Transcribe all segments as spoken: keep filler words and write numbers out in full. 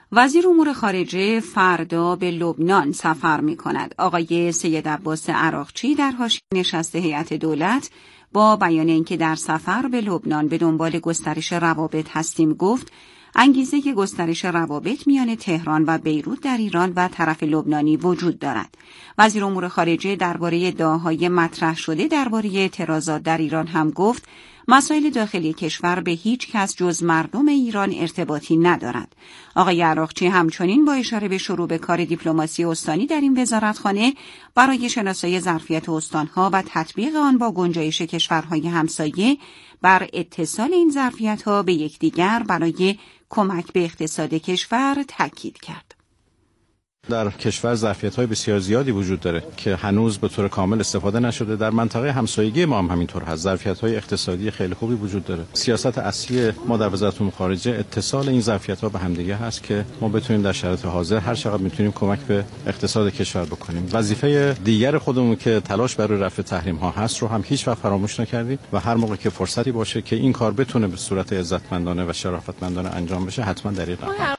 وزیر امور خارجه فردا به لبنان سفر می کند. آقای سید عباس عراقچی در حاشیه نشست هیئت دولت با بیان اینکه در سفر به لبنان به دنبال گسترش روابط هستیم گفت انگیزه که گسترش روابط میان تهران و بیروت در ایران و طرف لبنانی وجود دارد. وزیر امور خارجه درباره ادعاهای مطرح شده درباره اعتراضات در ایران هم گفت مسائل داخلی کشور به هیچ کس جز مردم ایران ارتباطی ندارد. آقای عراقچی همچنین با اشاره به شروع به کار دیپلماسی استانی در این وزارتخانه برای شناسایی ظرفیت استانها و تطبیق آن با گنجایش کشورهای همسایه بر اتصال این ظرفیت‌ها به یکدیگر برای کمک به اقتصاد کشور تاکید کرد. در کشور ظرفیت‌های بسیار زیادی وجود داره که هنوز به طور کامل استفاده نشده. در منطقه همسایگی ما هم همینطور هست. ظرفیت‌های اقتصادی خیلی خوبی وجود داره. سیاست اصلی ما در وزارت امور خارجه اتصال این ظرفیت‌ها به همدیگه هست که ما بتونیم در شرایط حاضر هر چقدر میتونیم کمک به اقتصاد کشور بکنیم. وظیفه دیگر خودمون که تلاش برای رفع تحریم‌ها هست رو هم هیچ وقت فراموش نکردیم و هر موقع که فرصتی باشه که این کار بتونه به صورت عزتمندانه و شرافتمندانه انجام بشه حتما در این راه.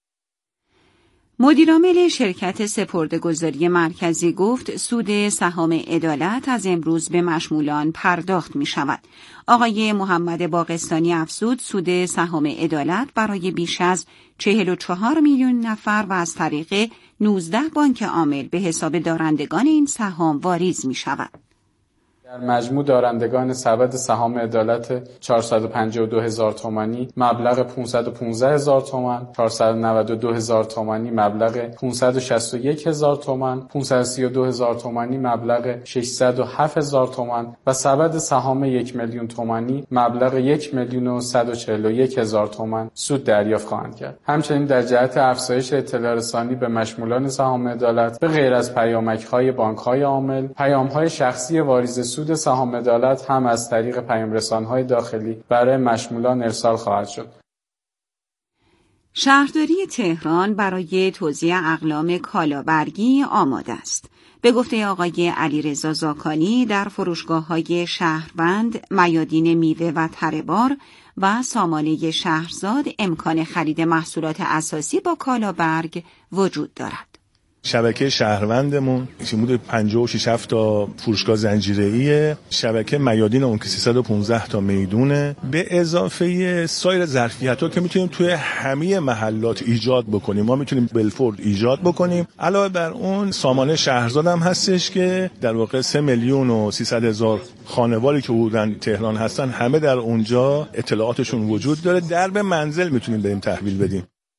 مدیرعامل شرکت سپرده‌گذاری مرکزی گفت سود سهام عدالت از امروز به مشمولان پرداخت می شود. آقای محمد باغستانی افزود سود سهام عدالت برای بیش از چهل و چهار میلیون نفر و از طریق نوزده بانک عامل به حساب دارندگان این سهام واریز می شود. در مجموع دارندگان سبد سهام عدالت چهارصد و پنجاه و دو هزار تومانی مبلغ پانصد و پانزده هزار تومان، چهارصد و نود و دو هزار تومانی مبلغ پانصد و شصت و یک هزار تومان، پانصد و سی و دو هزار تومانی مبلغ ششصد و هفت هزار تومان و سبد سهام یک میلیون تومانی مبلغ یک میلیون و صد و چهل و یک هزار تومان سود دریافت خواهند کرد. همچنین در جهت افزایش اطلاع رسانی به مشمولان سهام عدالت به غیر از پیامک‌های بانک‌های عامل، پیام‌های شخصی واریز سود سهام عدالت هم از طریق پیام‌رسان‌های داخلی برای مشمولان ارسال خواهد شد. شهرداری تهران برای توزیع اقلام کالابرگی آماده است. به گفته آقای علیرضا زاکانی در فروشگاه‌های شهروند، میادین میوه و تره‌بار و سامانه شهرزاد امکان خرید محصولات اساسی با کالابرگ وجود دارد. شبکه شهروندمون حدود پنجاه و شش تا فروشگاه زنجیره‌ایه. شبکه میادین اون که سیصد و پانزده تا میدونه، به اضافه سایر ظرفیت‌ها که میتونیم توی همه محلات ایجاد بکنیم. ما میتونیم بلفورد ایجاد بکنیم. علاوه بر اون سامانه شهرزاد هم هستش که در واقع سه میلیون و سیصد هزار خانواری که حدوداً تهران هستن همه در اونجا اطلاعاتشون وجود داره. درب منزل میتونیم بریم تحویل بدیم.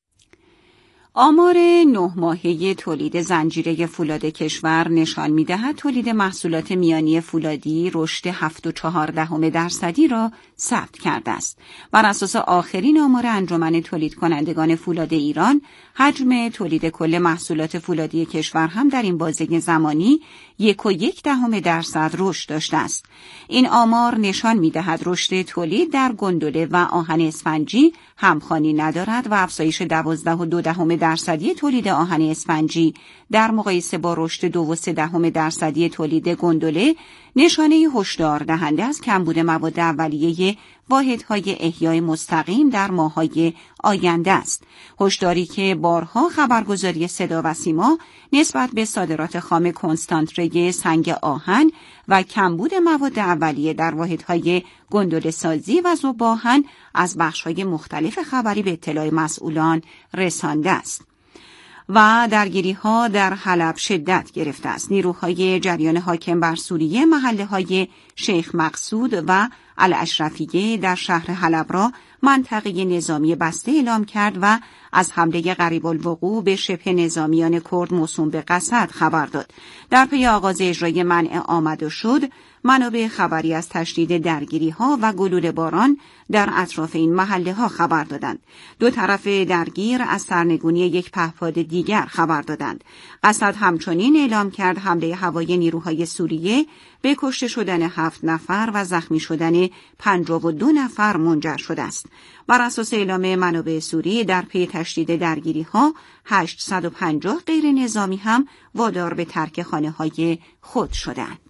آمار نه ماهه تولید زنجیره فولاد کشور نشان می‌دهد تولید محصولات میانی فولادی رشد هفت و چهار دهم درصدی را ثبت کرده است. بر اساس آخرین آمار انجمن تولید کنندگان فولاد ایران، حجم تولید کل محصولات فولادی کشور هم در این بازه زمانی یک و یک دهم درصد رشد داشته است. این آمار نشان می‌دهد رشد تولید در گندله و آهن اسفنجی همخوانی ندارد و افزایش دوازده و دو دهم درصدی تولید آهن اسفنجی در مقایسه با رشد دو و سه دهم درصدی تولید گندله نشانه هشدار دهنده از کمبود مواد اولیه واحدهای احیای مستقیم در ماه‌های آینده است. هشداری که بارها خبرگزاری صدا و سیما نسبت به صادرات خام کنستانتره سنگ آهن و کمبود مواد اولیه در واحدهای گندله سازی و ذوب آهن از بخش‌های مختلف خبری به اطلاع مسئولان رسانده است. و درگیری‌ها در حلب شدت گرفته است. نیروهای جریان حاکم بر سوریه محله‌های شیخ مقصود و الاشرفیه در شهر حلب را منطقه نظامی بسته اعلام کرد و از حمله قریب الوقوع به شبه نظامیان کرد موسوم به قسد خبر داد. در پی آغاز اجرای منع آمد و شد، منابع خبری از تشدید درگیری‌ها و گلوله باران در اطراف این محله‌ها خبر دادند. دو طرف درگیر از سرنگونی یک پهپاد دیگر خبر دادند. قسد همچنین اعلام کرد حمله هوایی نیروهای سوریه به کشته شدن هفت نفر و زخمی شدن پنجاه و دو نفر منجر شده است. بر اساس اعلام منابع سوریه در پی تشدید درگیری‌ها هشتصد و پنجاه غیر نظامی هم وادار به ترک خانه‌های خود شدند.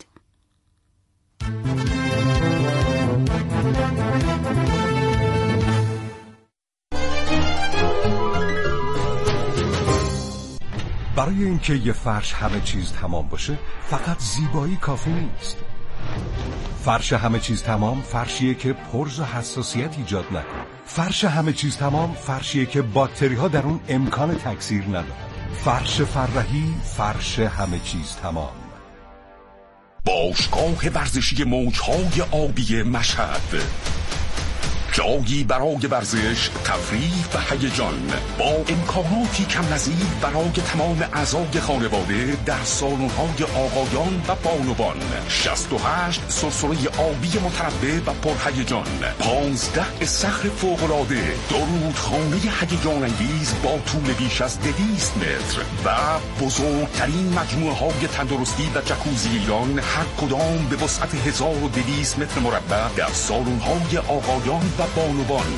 برای اینکه یه فرش همه چیز تمام باشه فقط زیبایی کافی نیست. فرش همه چیز تمام فرشیه که پرز و حساسیت ایجاد نکنه. فرش همه چیز تمام فرشیه که باکتری ها در اون امکان تکثیر نداره. فرش فرحی، فرش همه چیز تمام. باشگاه ورزشی موجهای آبی مشهد، جایی برای ورزش، تفریح و هیجان با امکاناتی کم نظیر برای تمام اعضای خانواده در سالن‌های آقایان و بانوان. شصت و هشت سرسره آبی متنوع و پرهیجان، پانزده استخر فوق‌العاده، دو رودخانه هیجان انگیز با طول بیش از دویست متر و بزرگترین مجموعه‌های تندرستی و جکوزی ایران، هر کدام به وسعت هزار و دویست متر مربع در سالن‌های آقایان و بانوان.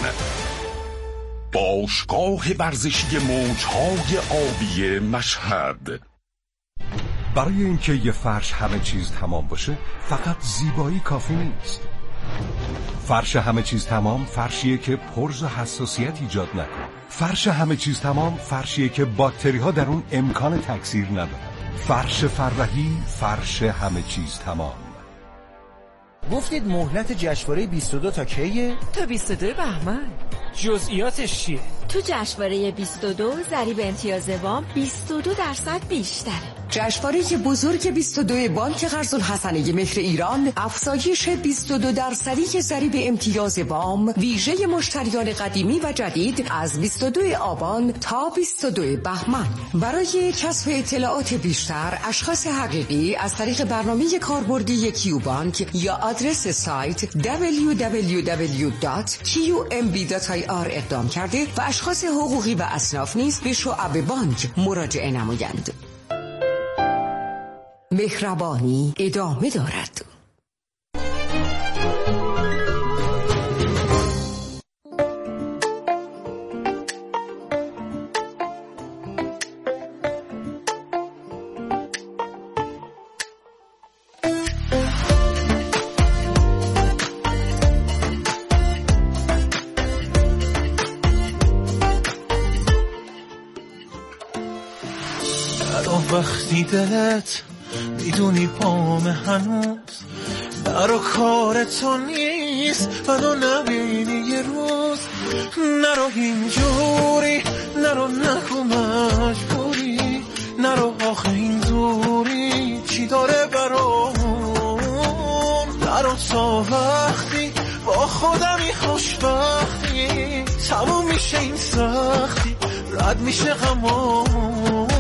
باشگاه ورزشی موجهای آبی مشهد. برای اینکه یه فرش همه چیز تمام باشه فقط زیبایی کافی نیست. فرش همه چیز تمام فرشیه که پرز و حساسیت ایجاد نکنه. فرش همه چیز تمام فرشیه که باکتری ها در اون امکان تکثیر نداره. فرش فرحی، فرش همه چیز تمام. گفتید مهلت جشنواره بیست و دو تا کیه؟ تا بیست و دو بهمن. جزئیاتش چیه؟ تو جشنواره بیست و دو ضریب امتیاز وام بیست و دو درصد بیشتره. جشنواره بزرگ بیست و دو بانک قرض الحسنه مهر ایران افزایش بیست و دو درصدی ضریب امتیاز وام ویژه مشتریان قدیمی و جدید از بیست و دو آبان تا بیست و دو بهمن. برای کسب اطلاعات بیشتر اشخاص حقیقی از طریق برنامه کاربردی کیو بانک یا آدرس سایت دبلیو دبلیو دبلیو دات کیو ام بی دات آی آر اقدام کرده و اشخاص حقوقی و اصناف نیز به شعب بانک مراجعه نمایند. مهربانی ادامه دارد. وقتی دلت میدونی پام هنوز برا کار تو نیست منو نبینی یه روز، نرو اینجوری، نرو نکو مجبوری، نرو آخه این دوری چی داره برام، نرو تا وقتی با خودمی خوشبختی تموم میشه این سختی رد میشه غمام.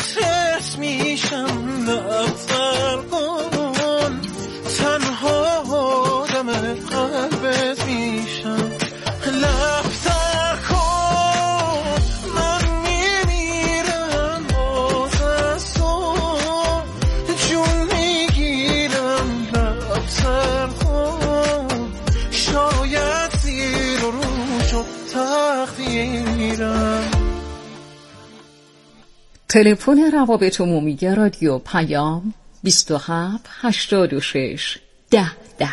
میشم لبتر کن تنها تلفن روابط عمومی رادیو پیام بیست و هفت هشتاد و شش ده ده.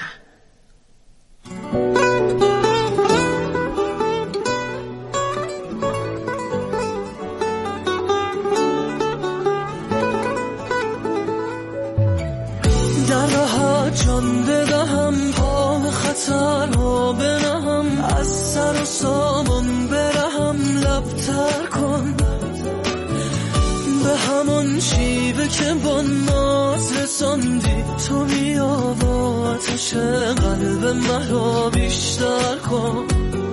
در راحت جان بدهم، پا به خطر ها بنهم، از سر و سامان برهم، لبتر کن به همون شیوه که با ناز رساندی تو، بیا و آتش قلب مرا بیشتر کن.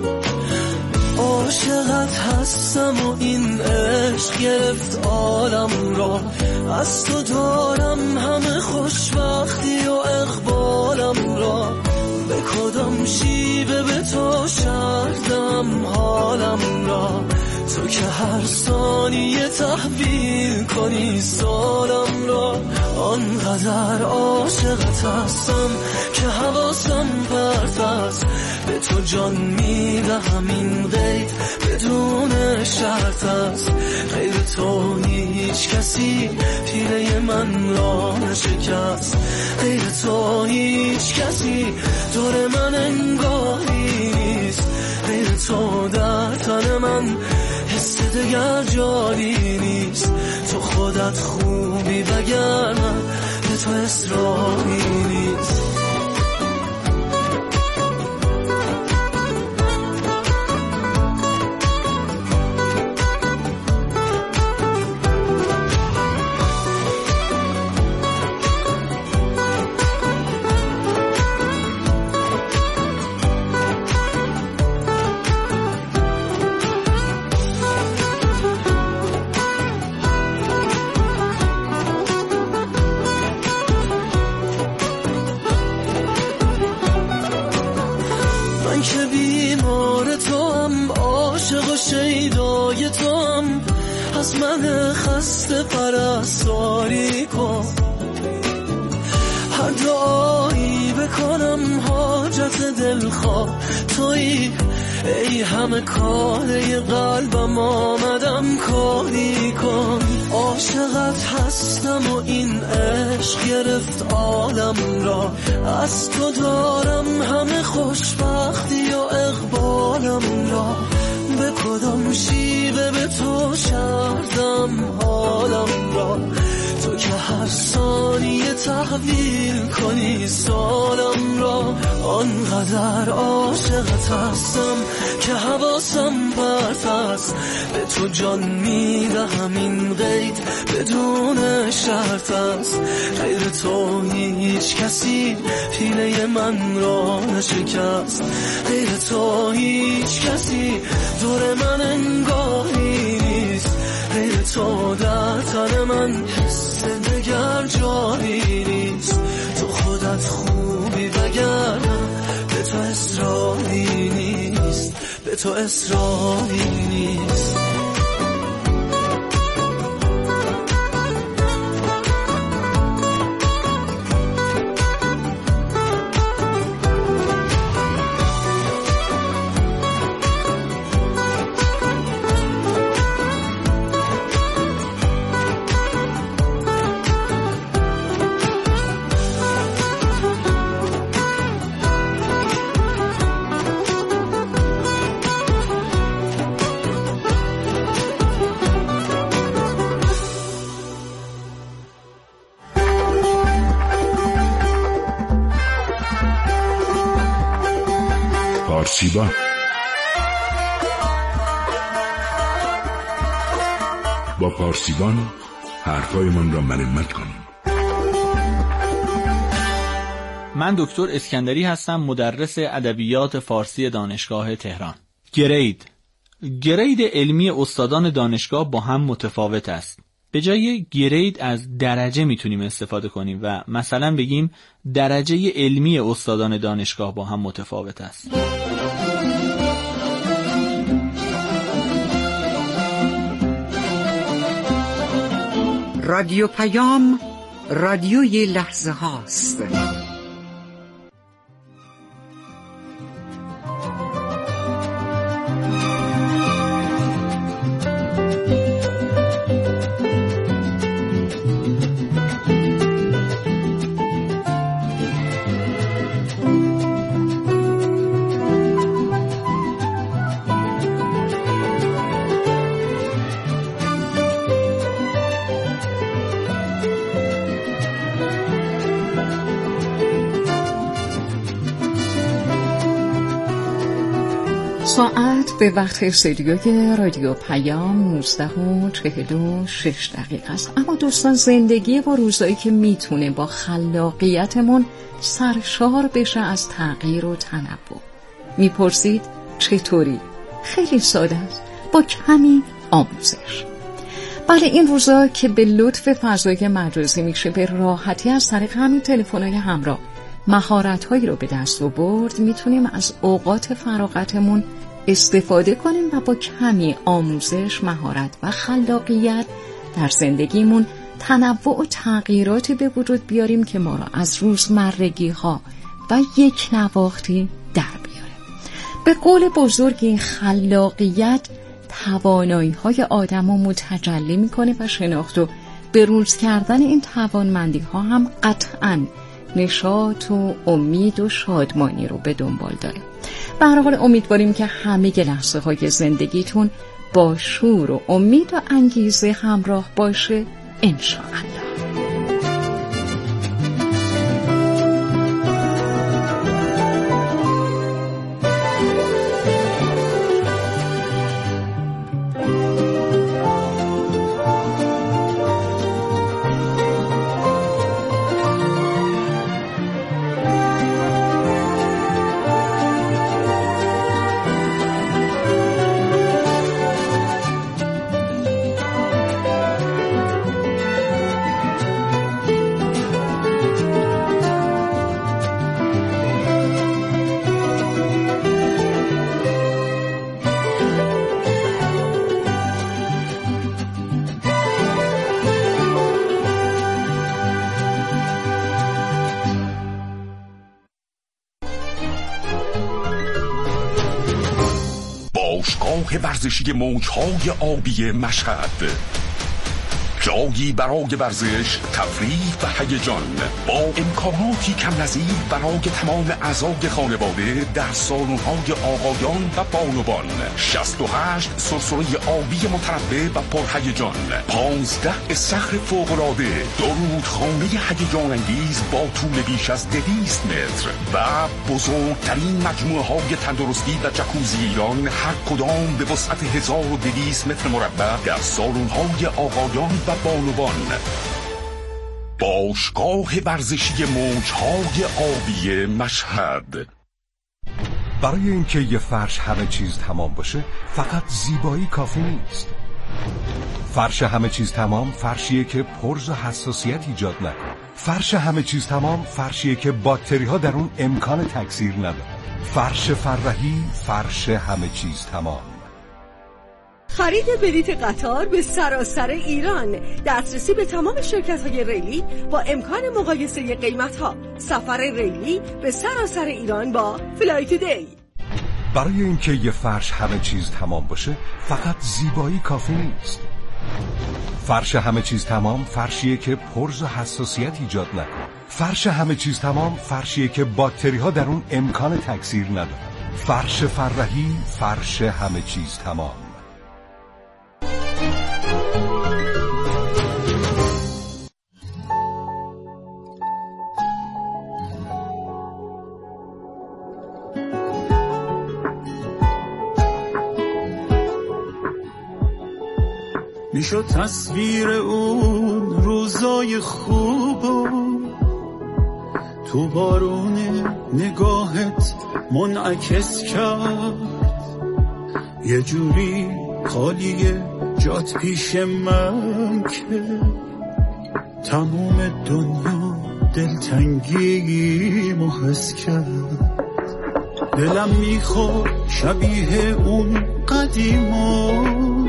عاشقت هستم و این عشق گرفت عالم را، از تو دارم همه خوشبختی و اقبالم را. به کدام شیوه به تو شردم حالم را، تو که هر ثانیه تحویل کنی سالم را. آنقدر عاشقت هستم که حواسم پرت است، به تو جان میدهم این قید بدون شرط است. غیر تو هیچ کسی پیله من را نشکست، غیر تو هیچ کسی دور من انگاری نیست. غیر تو در تن من حس دگر جایی نیست. تو خودت خوبی وگرنه به تو اصراری نیست. از من خسته پرستاری کن، هر دعایی بکنم حاجت دلخواه تویی. ای همه کاره قلبم آمدم کاری کن. عاشقت هستم و این عشق گرفت عالم را، از تو دارم همه خوشبختی و اقبالم را. به کدام شیوه به تو شردم حالم را، تو که هر ثانیه تحویل کنی سالم را. آنقدر عاشقت هستم که حواسم پرت است، به تو جان میدهم این قید بدون شرط است. غیر تو هیچ کسی پیله من را نشکست، غیر تو هیچ کسی دور من انگاری نیست. غیر تو در تن من حس دگر جایی نیست. تو خودت خوبی وگرنه به تو اصراری نیست، به تو اصراری نیست. پارسیبان با پارسیبان حرفایمان را مرمت کنیم. من دکتر اسکندری هستم، مدرس ادبیات فارسی دانشگاه تهران. گرید گرید علمی استادان دانشگاه با هم متفاوت است. به جای گرید از درجه میتونیم استفاده کنیم و مثلا بگیم درجه علمی استادان دانشگاه با هم متفاوت است. رادیو پیام، رادیوی لحظه هاست. ساعت به وقت استودیوی رادیو پیام نوزده و چهل و شش دقیقه است. اما دوستان، زندگی با روزایی که میتونه با خلاقیتمون سرشار بشه از تغییر و تنوع. میپرسید چطوری؟ خیلی ساده است، با کمی آموزش. بله، این روزا که به لطف فضای مجازی میشه به راحتی از طریق همین تلفن‌های همراه مهارت‌هایی رو به دست آورد، میتونیم از اوقات فراغتمون استفاده کنیم و با کمی آموزش، مهارت و خلاقیت در زندگیمون تنوع و تغییراتی به وجود بیاریم که ما را از روزمرگی‌ها و یک نواختی در بیاره. به قول بزرگی، خلاقیت توانایی‌های آدم رو متجلی میکنه و شناخت و بروز کردن این توانمندی‌ها هم قطعاً نشاط و امید و شادمانی رو به دنبال داره. به هر حال امیدواریم که همه لحظه های زندگیتون با شور و امید و انگیزه همراه باشه انشاءالله. باشگاه ورزشی موج‌های آبی مشهد، جایی برای ورزش، تفریح و هیجان، با امکاناتی کم نظیر برای تمام اعضای خانواده در سالن‌های آقایان و بانوان. شصت و هشت سرسره آبی متنوع و پرهیجان، پانزده استخر فوق‌العاده، دو رودخانه هیجان انگیز با طول بیش از دویست متر و بزرگترین مجموعه‌های تندرستی و جکوزی ایران، هر کدام به وسعت هزار و دویست متر مربع در سالن‌های آقایان و بانوان. باشگاه ورزشی موج‌های آبی مشهد. برای اینکه یه فرش همه چیز تمام باشه فقط زیبایی کافی نیست. فرش همه چیز تمام فرشیه که پرز و حساسیت ایجاد نکنه. فرش همه چیز تمام فرشیه که باکتری ها در اون امکان تکثیر نداره. فرش فرحی، فرش همه چیز تمام. خرید بلیت قطار به سراسر ایران، دسترسی به تمام شرکت‌های ریلی با امکان مقایسه قیمت‌ها، سفر ریلی به سراسر ایران با فلای تودی. برای اینکه یه فرش همه چیز تمام باشه فقط زیبایی کافی نیست. فرش همه چیز تمام فرشیه که پرز و حساسیت ایجاد نکنه. فرش همه چیز تمام فرشیه که باکتری ها در اون امکان تکثیر نداره. فرش فرحی، فرش همه چیز تمام. میشد تصویر اون روزای خوبو تو بارون نگاهت منعکس کرد، یه جوری خالیه جات پیش من که تموم دنیا دلتنگی محس کرد. دلم میخواد شبیه اون قدیما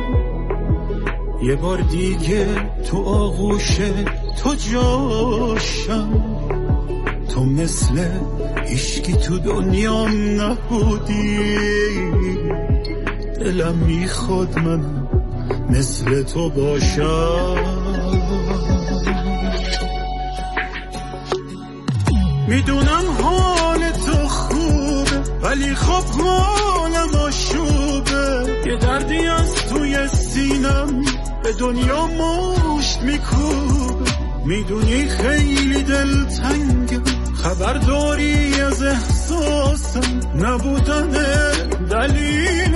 یه بار دیگه تو آغوش تو جاشم، تو مثل هیچکی تو دنیام نبودی. دلم میخواد من مثل تو باشم. میدونم حال تو خوبه ولی خب حالم آشوبه، یه دردی از توی سینم به دنیا مشت میکوبه. میدونی خیلی دلتنگم، خبر داری از احساسم، نبودن دلیل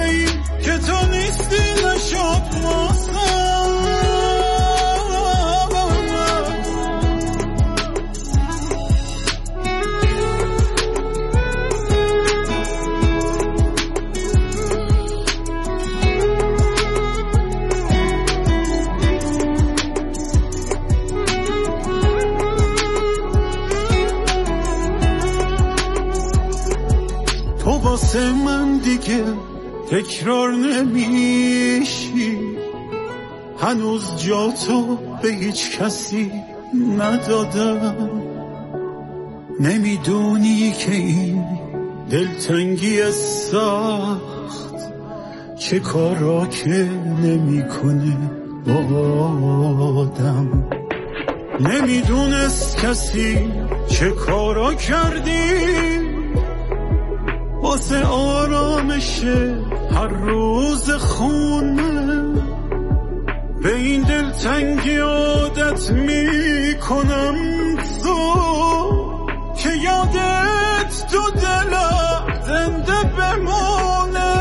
واسه من دیگه تکرار نمیشی، هنوز جا تو به هیچ کسی ندادم. نمیدونی که این دلتنگی سخت چه کارا که نمیکنه با آدم. نمیدونست کسی چه کارا کردی واسه آرامش هر روز خونه. به این دلتنگی عادت میکنم تو که یادت تو دلم زنده بمونه.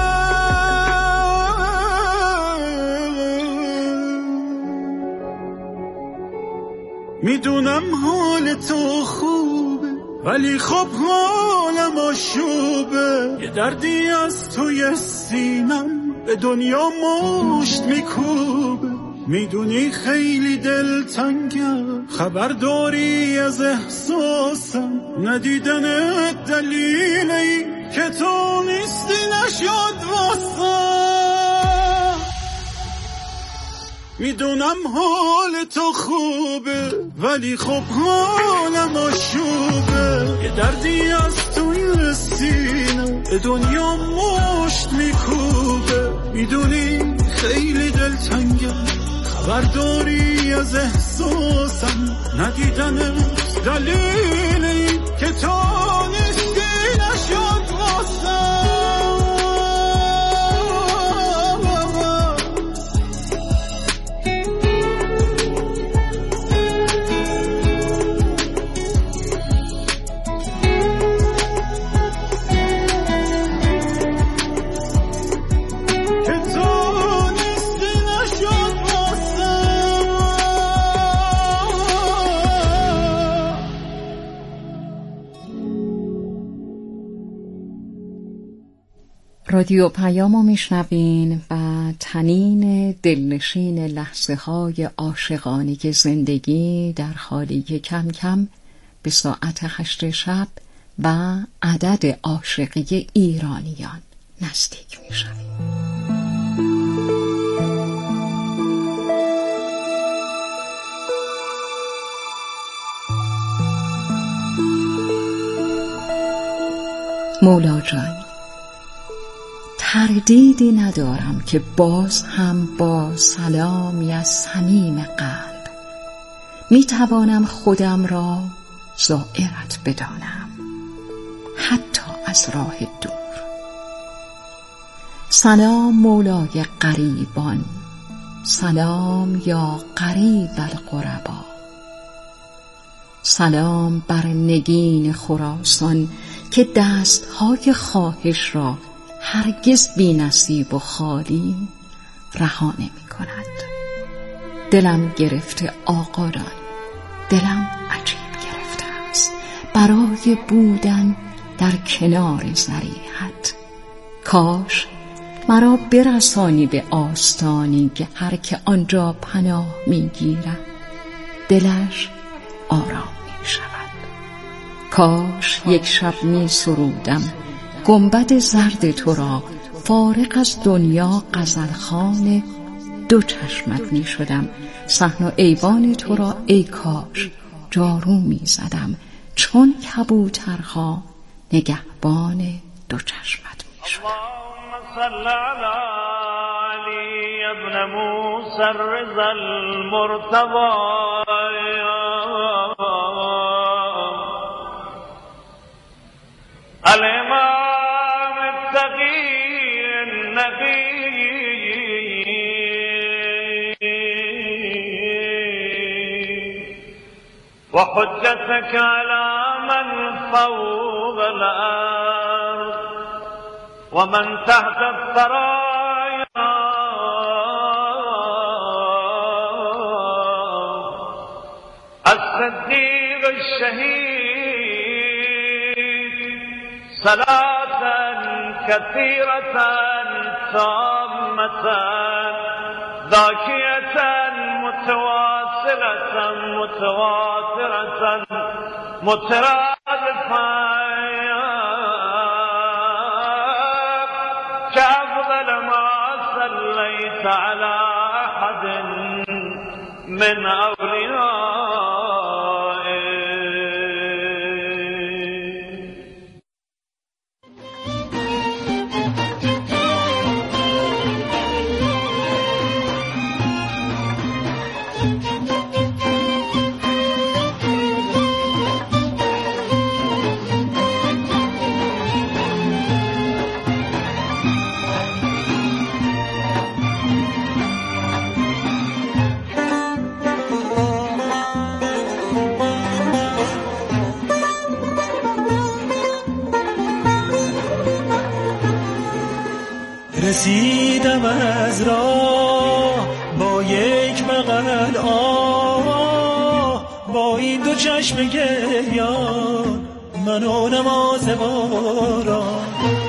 میدونم حال تو خوبه ولی خب حالم آشوبه. یه دردی از توی سینم به دنیا مشت میکوبه. میدونی خیلی دلتنگم، خبر داری از احساسم. ندیدنت دلیلی که تو نیستی نشد واسم. میدونم حال تو خوبه ولی خب حالم آشوبه. یه دردی از توی سینم به دنیا مشت میکوبه. میدونی خیلی دلتنگم، خبر داری از احساسم. ندیدنت دلیلی که تو نیستی نشد واسم. رادیو پیامو میشنوین و تنین دلنشین لحظه های عاشقانه زندگی در حالی که کم کم به ساعت هشت شب و عدد عاشقی ایرانیان نزدیک میشویم. مولا جان، تردیدی ندارم که باز هم با سلامی از صمیم قلب می توانم خودم را زائرت بدانم، حتی از راه دور. سلام مولای غریبان، سلام یا غریب الغربا. سلام بر نگین خراسان که دستهای خواهش را هرگز بی نصیب و خالی رها نمی کند. دلم گرفته آقایان، دلم عجیب گرفته است برای بودن در کنار ضریحت. کاش مرا برسانی به آستانی که هر که آنجا پناه می گیرد دلش آرام می شود. کاش یک شب می سرودم گنبد زرد تو را، فارغ از دنیا غزلخوان دو چشمت می شدم. صحن و ایوان تو را ای کاش جارو می زدم، چون کبوترها نگهبان دو چشمت می شدم. اللهم صل علی علی ابن موسی الرضا المرتضی الامام التقی النبی وحجتك على من فوق الأرض ومن تحت الثرايا الصديق الشهيد صلاة كثيرة تامة ذاكية متواصلة متواترة مترادفة من اولیائه. رسیدم از راه با یک بغل آه، با این دو چشم گریان منو نماز باران.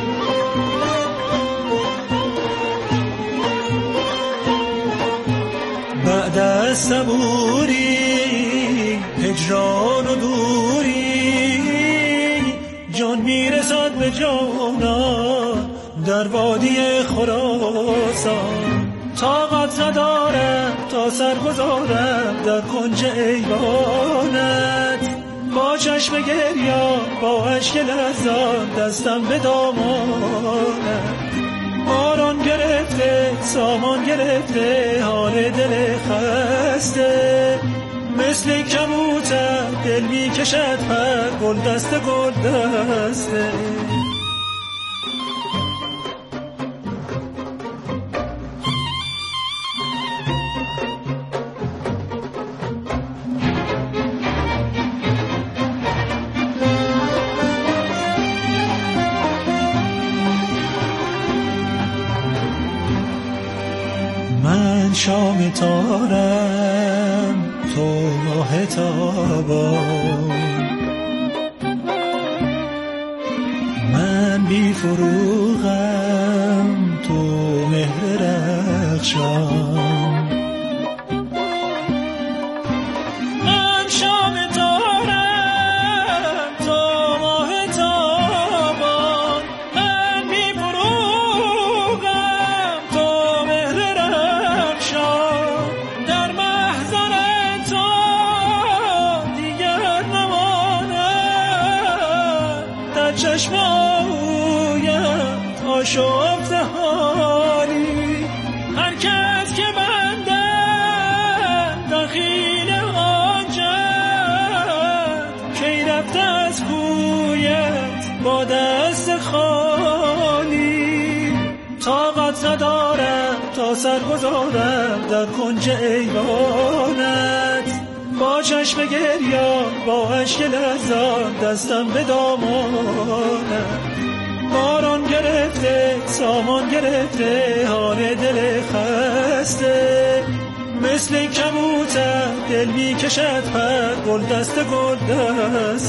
بعد از صبوری هجران و دوری جان میرسد به جانان در وادی خراسان. طاقت ندارم تا سر گذارم در کنج ایوانت، با چشم گریان با اشک لرزان دستم به دامانت. باران گرفته سامان گرفته حال دل خسته، مثل کبوتر دل می کشد پر گل دست گل دسته. من شام تارم تو ماه تابان، من بی فروغم تو مهر رخشان. من شام تارم تو ماه تابان، من بی فروغم تو مهر رخشان. در محضر تو دیگر نماند، در چشم آویت آشفته حالی. هر کس که بندن دخیل آنجد، کی رفته از کویت با دست خالی. طاقت ندارم تا سر گذارم در کنج ایوانت، با چشم گریان با اشک لرزان دستم به دامانت. باران گرفته سامان گرفته حال دل خسته، مثل کبوتر دل می کشد پر گل دست گل دست.